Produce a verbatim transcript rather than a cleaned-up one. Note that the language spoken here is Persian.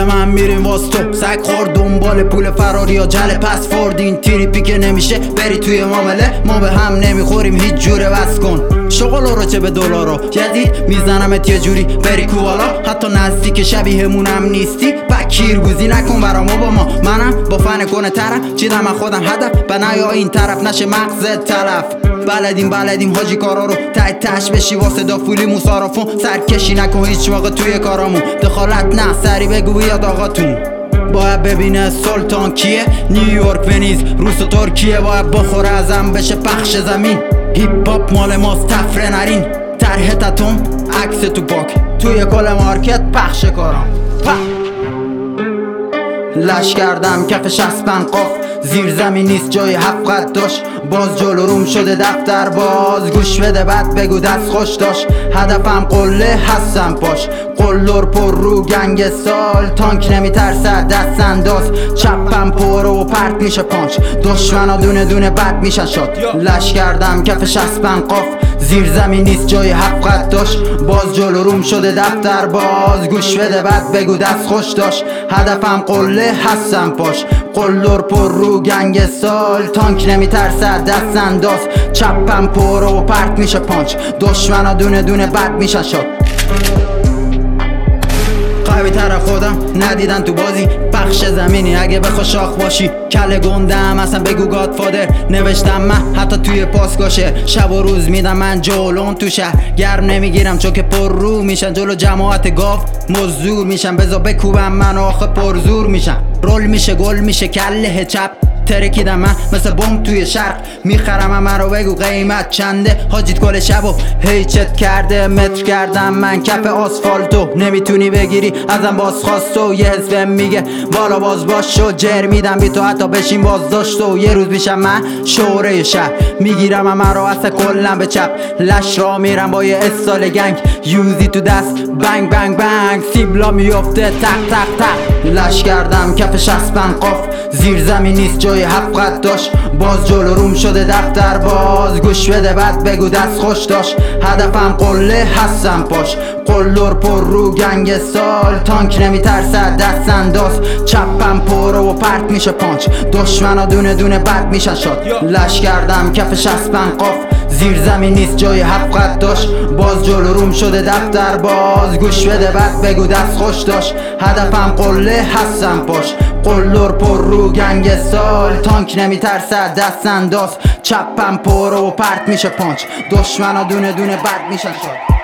من میریم واس تو سگ خورد دنبال پول فراری یا جل پس فورد این تریپی که نمیشه بری توی معامله ما به هم نمیخوریم هیچ جوره بس کن شغل رو چه به دلارو جدید میزنمت یه جوری بری کوالا حتی نزدیک شبیهمونم نیستی بکیر گوزی نکن برامو با ما منم با فن کنه طرف چیدم من خودم هدف به نیا این طرف نشه مغزت تلف بلدیم بلدیم حاجی کارا رو ته تش بشی واسه دافولی موسارافون سرکشی نکن هیچ موقع توی کارامون دخالت نه سری بگو بیاد آقاتون باید ببینه سلطان کیه نیویورک ونیز روس و ترکیه باید بخوره ازم بشه پخش زمین هیپ هاپ مال ماست تفره نرین طرح تتون عکس تو پاک توی کل مارکت پخش کارم لش کردم کف شسبن قاف زیر زمین نیست جای هفت قد داشت باز جلو روم شده دفتر باز گوش بده بعد بگو دست خوش داشت هدفم قله هستم پاش قلر پر رو گنگ سال تانک نمیترسد دست انداز چپم پر و پرت میشه پانچ دشمنا دونه دونه بد میشن شد لش کردم کف شسبن قاف زیر زمین نیست جای هفت قد داشت باز جلو روم شده دفتر باز گوش بده بعد بگو دست خوش داشت هدفم قله هستم پاش قلر پر رو گنگ سال تانک نمیترسد دست انداز چپم پر و پرت میشه پانچ دشمنا دونه دونه بد میشن شد قوی تر خودم ندیدن تو بازی پخش زمینی اگه بخوا شاخ باشی کله گندم اصلا بگو گادفادر نوشتم من حتی توی پاسگاشه شب و روز میدم من جولون تو شهر گرم نمیگیرم چون که پر رو میشن جلو جماعت گاف مزدور میشن بذار بکوبم من آخه پر زور میشن رول میشه گل میشه کله چپ ترکیدم من مثل بمب توی شرق میخرم من رو بگو قیمت چنده حاجیت کل شب و هیچت کرده متر کردم من کف آسفالتو نمیتونی بگیری ازم باز خواستو یه حسبم میگه بالا باز باش شو جر میدم بی تو حتی بشین باز داشتو یه روز میشم من شوره شهر میگیرم من رو اصلا کلم به چپ لش را میرم با یه استال گنگ یوزی تو دست بنگ بنگ بنگ سیبلا میفته تق تق تق لش کردم کف شسبن قاف زیر زمین نیست جای هفت قد داشت باز جلو روم شده دفتر باز گوش بده بعد بگو دست خوش داشت هدفم قله هستم پاش قلر پر رو گنگ سال تانک نمیترسد دست انداز چپم پر و پرت میشه پانچ دشمنا دونه دونه بد میشن شد لش کردم کف شسبن قاف زیر زمین نیست جای هفت قد داشت باز جلو روم شده دفتر باز گوش بده بعد بگو دست خوش داشت هدفم قله هستم پاش قلر پر رو گنگ سال تانک نمیترسد دست انداز چپم پر و پرت میشه پانچ دشمنا دونه دونه بد میشن شد